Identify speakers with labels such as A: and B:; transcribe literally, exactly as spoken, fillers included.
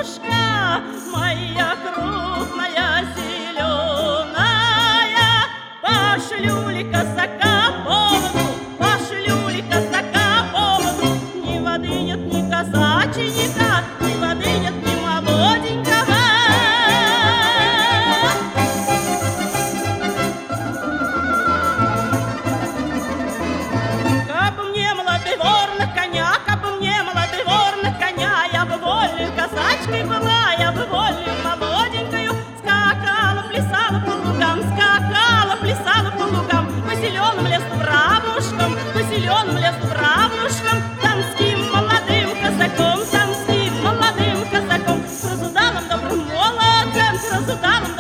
A: бабушка моя крупная, зеленая, пошлю ли казака по воду, пошлю ли казака по воду. Ни воды нет, ни казаченька, ни воды нет, ни молоденького. Кабы мне молодой вор на коня, кабы мне молодой вор на коня, я бы вольной казачкой была, я бы вольной молоденькою скакала, плясала по лугам, скакала, плясала по лугам, по зеленым лесным равнушкам, по зеленым лесным равнушкам, тамским молодым казаком, тамским молодым казаком, с разудалым добрым молодцем, с разудалым